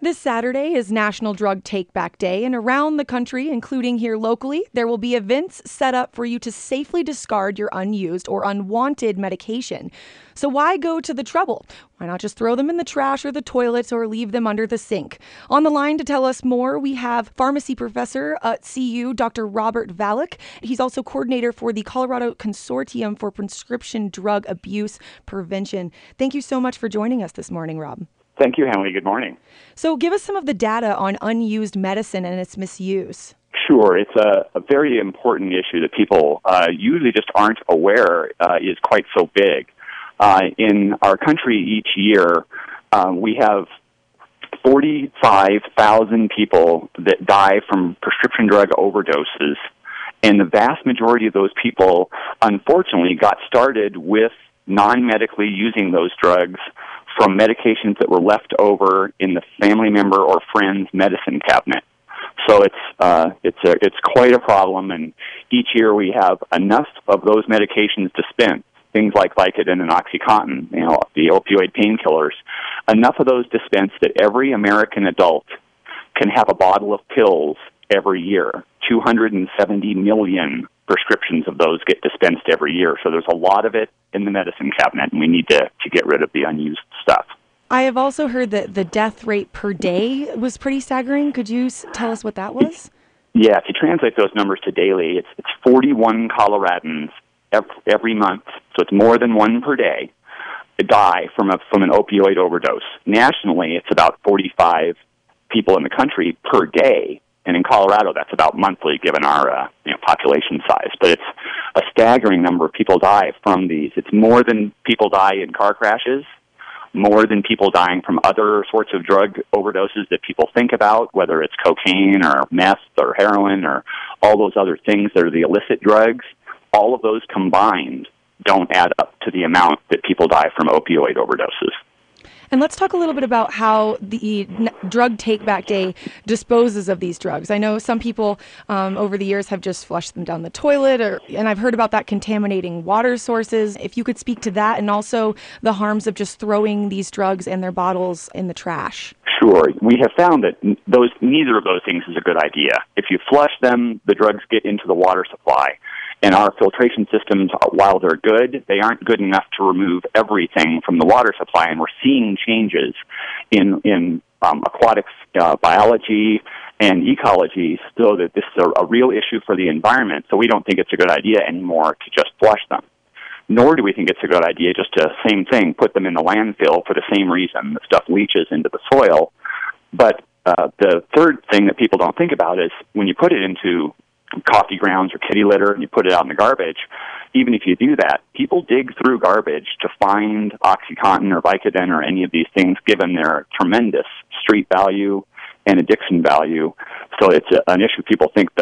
This Saturday is National Drug Take Back Day, and around the country, including here locally, there will be events set up for you to safely discard your unused or unwanted medication. So why go to the trouble? Why not just throw them in the trash or the toilets or leave them under the sink? On the line to tell us more, we have pharmacy professor at CU, Dr. Robert Valek. He's also coordinator for the Colorado Consortium for Prescription Drug Abuse Prevention. Thank you so much for joining us this morning, Rob. Thank you, Henry. Good morning. So give us some of the data on unused medicine and its misuse. Sure. It's a very important issue that people usually just aren't aware is quite so big. In our country each year, we have 45,000 people that die from prescription drug overdoses, and the vast majority of those people, unfortunately, got started with non-medically using those drugs from medications that were left over in the family member or friend's medicine cabinet. So it's quite a problem, and each year we have enough of those medications dispensed, things like Vicodin and OxyContin, the opioid painkillers, enough of those dispensed that every American adult can have a bottle of pills every year. 270 million prescriptions of those get dispensed every year. So there's a lot of it in the medicine cabinet, and we need to get rid of the unused stuff. I have also heard that the death rate per day was pretty staggering. Could you tell us what that was? Yeah, if you translate those numbers to daily, it's 41 Coloradans every month, so it's more than one per day, die from an opioid overdose. Nationally, it's about 45 people in the country per day. And in Colorado, that's about monthly, given our population size. But it's a staggering number of people die from these. It's more than people die in car crashes, more than people dying from other sorts of drug overdoses that people think about, whether it's cocaine or meth or heroin or all those other things that are the illicit drugs. All of those combined don't add up to the amount that people die from opioid overdoses. And let's talk a little bit about how the Drug Take Back Day disposes of these drugs. I know some people over the years have just flushed them down the toilet, and I've heard about that contaminating water sources. If you could speak to that and also the harms of just throwing these drugs and their bottles in the trash. Sure. We have found that neither of those things is a good idea. If you flush them, the drugs get into the water supply. And our filtration systems, while they're good, they aren't good enough to remove everything from the water supply. And we're seeing changes in aquatics biology and ecology, so that this is a real issue for the environment. So we don't think it's a good idea anymore to just flush them. Nor do we think it's a good idea just to, same thing, put them in the landfill for the same reason. The stuff leaches into the soil. But the third thing that people don't think about is when you put it into coffee grounds or kitty litter and you put it out in the garbage, even if you do that, people dig through garbage to find OxyContin or Vicodin or any of these things, given their tremendous street value and addiction value. So it's an issue. People think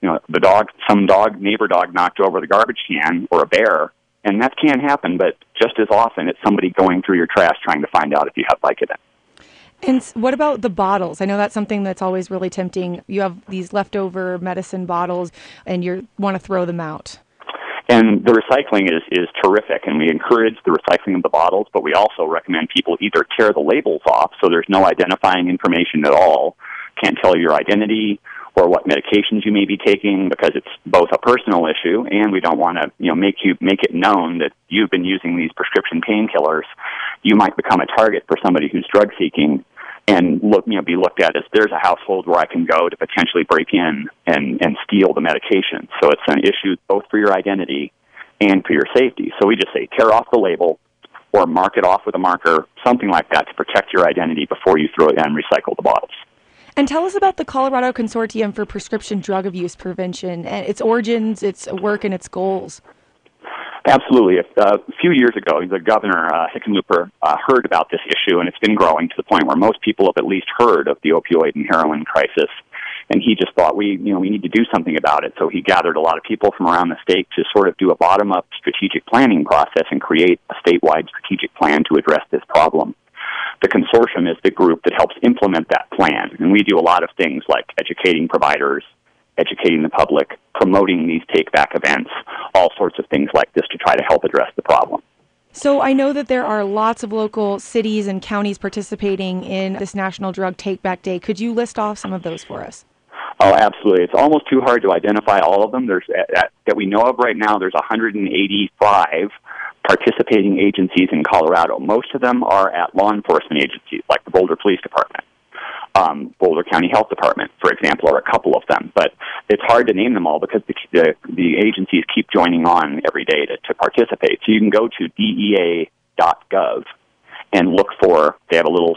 some neighbor dog knocked over the garbage can, or a bear, and that can happen, but just as often it's somebody going through your trash trying to find out if you have Vicodin. And what about the bottles? I know that's something that's always really tempting. You have these leftover medicine bottles, and you want to throw them out. And the recycling is terrific, and we encourage the recycling of the bottles, but we also recommend people either tear the labels off so there's no identifying information at all, can't tell your identity or what medications you may be taking, because it's both a personal issue, and we don't want to make it known that you've been using these prescription painkillers. You might become a target for somebody who's drug seeking, and be looked at as there's a household where I can go to potentially break in and steal the medication. So it's an issue both for your identity and for your safety. So we just say tear off the label or mark it off with a marker, something like that, to protect your identity before you throw it and recycle the bottles. And tell us about the Colorado Consortium for Prescription Drug Abuse Prevention, and its origins, its work, and its goals. Absolutely. A few years ago, the governor, Hickenlooper, heard about this issue, and it's been growing to the point where most people have at least heard of the opioid and heroin crisis. And he just thought we need to do something about it. So he gathered a lot of people from around the state to sort of do a bottom-up strategic planning process and create a statewide strategic plan to address this problem. The consortium is the group that helps implement that plan, and we do a lot of things like educating providers, educating the public, promoting these take-back events, all sorts of things like this to try to help address the problem. So I know that there are lots of local cities and counties participating in this National Drug Take Back Day. Could you list off some of those for us? Oh, absolutely. It's almost too hard to identify all of them. There's that we know of right now, there's 185 participating agencies in Colorado. Most of them are at law enforcement agencies, like the Boulder Police Department. Boulder County Health Department, for example, are a couple of them. But it's hard to name them all because the agencies keep joining on every day to participate. So you can go to DEA.gov and look for, they have a little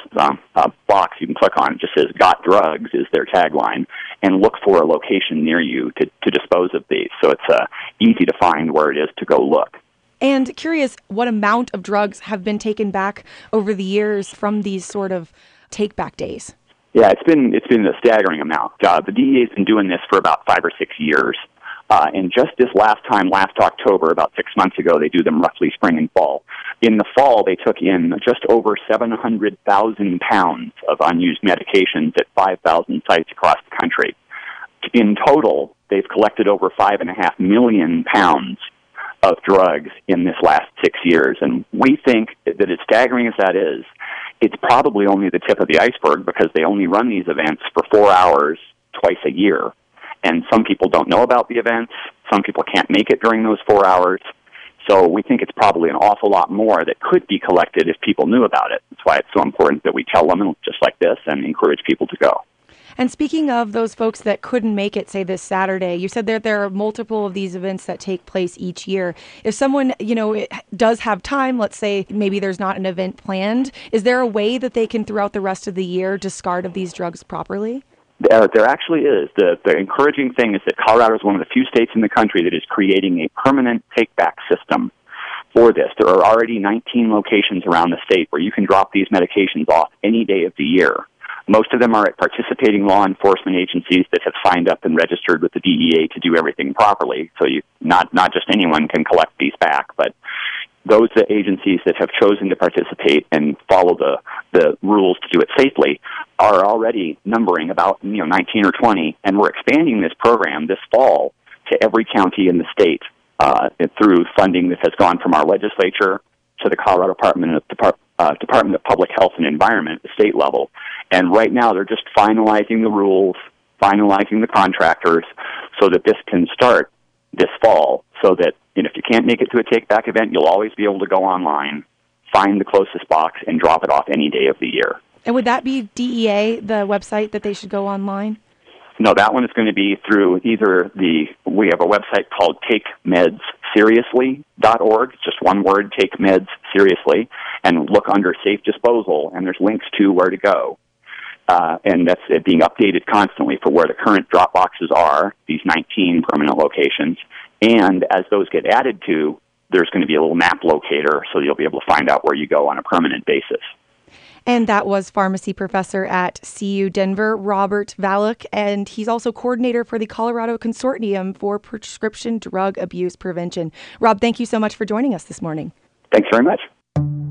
box you can click on. It just says "Got Drugs" is their tagline, and look for a location near you to dispose of these. So it's easy to find where it is to go look. And curious, what amount of drugs have been taken back over the years from these sort of take-back days? Yeah, it's been a staggering amount. The DEA has been doing this for about 5 or 6 years. And just this last October, about 6 months ago, they do them roughly spring and fall. In the fall, they took in just over 700,000 pounds of unused medications at 5,000 sites across the country. In total, they've collected over 5.5 million pounds of drugs in this last 6 years. And we think that as staggering as that is, it's probably only the tip of the iceberg because they only run these events for 4 hours twice a year. And some people don't know about the events. Some people can't make it during those 4 hours. So we think it's probably an awful lot more that could be collected if people knew about it. That's why it's so important that we tell them just like this and encourage people to go. And speaking of those folks that couldn't make it, say, this Saturday, you said that there are multiple of these events that take place each year. If someone, does have time, let's say maybe there's not an event planned, is there a way that they can, throughout the rest of the year, discard of these drugs properly? There actually is. The encouraging thing is that Colorado is one of the few states in the country that is creating a permanent take-back system for this. There are already 19 locations around the state where you can drop these medications off any day of the year. Most of them are at participating law enforcement agencies that have signed up and registered with the DEA to do everything properly. So not just anyone can collect these back, but those agencies that have chosen to participate and follow the rules to do it safely are already numbering about 19 or 20, and we're expanding this program this fall to every county in the state through funding that has gone from our legislature to the Colorado Department of Public Health and Environment at the state level. And right now they're just finalizing the rules, finalizing the contractors so that this can start this fall so that if you can't make it to a take-back event, you'll always be able to go online, find the closest box, and drop it off any day of the year. And would that be DEA, the website that they should go online? No, that one is going to be through we have a website called TakeMedsSeriously.org. It's just one word, Take Meds Seriously, and look under Safe Disposal, and there's links to where to go. And that's being updated constantly for where the current drop boxes are, these 19 permanent locations. And as those get added to, there's going to be a little map locator, so you'll be able to find out where you go on a permanent basis. And that was pharmacy professor at CU Denver, Robert Valuk, and he's also coordinator for the Colorado Consortium for Prescription Drug Abuse Prevention. Rob, thank you so much for joining us this morning. Thanks very much.